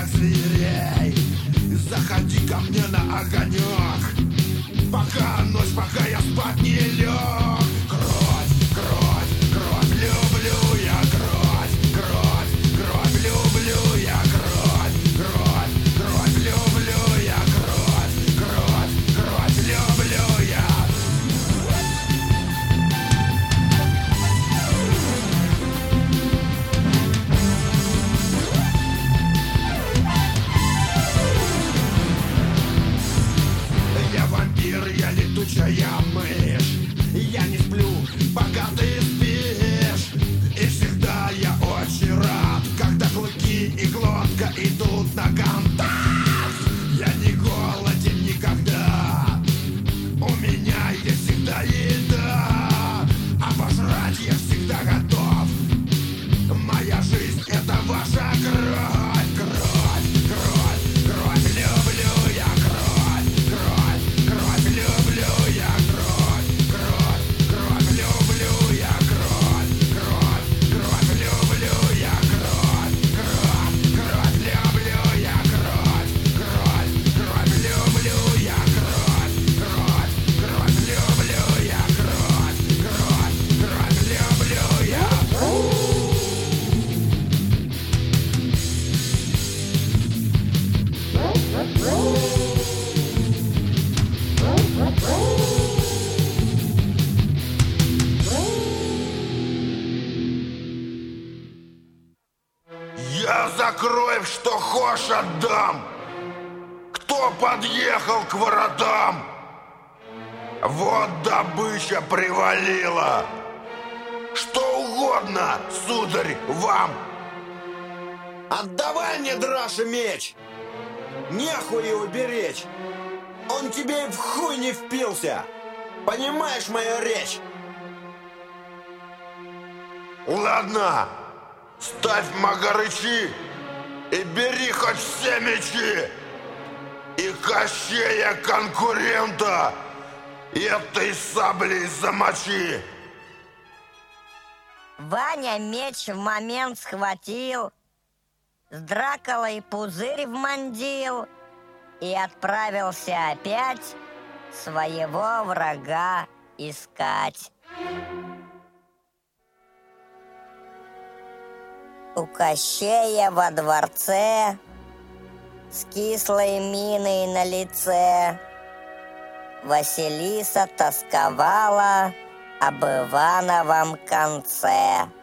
как зверей. Заходи ко мне на огонек, пока ночь, пока я спать не лег. Кровь, кровь, кровь, люблю я кровь, кровь, кровь, люблю я кровь, кровь, кровь, люблю я кровь, кровь, кровь, люблю я. Я вампир, я летучая мышь. Я не сплю, пока ты спишь. И всегда я очень рад, когда клыки и глотка идут на контакт. Я не голоден никогда, у меня есть всегда еда. А пожрать я всегда готов. Моя жизнь — это ваша кровь. Кровь, кровь, кровь, люблю я кровь. Кровь, кровь, люблю я кровь. Кровь, кровь, люблю я кровь. Кровь, кровь, люблю я кровь. Кровь, кровь, люблю я кровь. Кровь, кровь, люблю я кровь. Кровь, кровь, люблю я кровь. Кровь, кровь, люблю я. Я за кровь, что хошь, отдам. Кто подъехал к воротам? Вот добыча привалила. Что угодно, сударь, вам. Отдавай мне, Драша, меч! Нехуй его беречь! Он тебе и в хуй не впился! Понимаешь мою речь? Ладно, ставь магарычи и бери хоть все мечи. И Кощея конкурента этой саблей замочи. Ваня меч в момент схватил, с Дракулой пузырь вмандил и отправился опять своего врага искать. У Кощея во дворце с кислой миной на лице Василиса тосковала об Ивановом конце.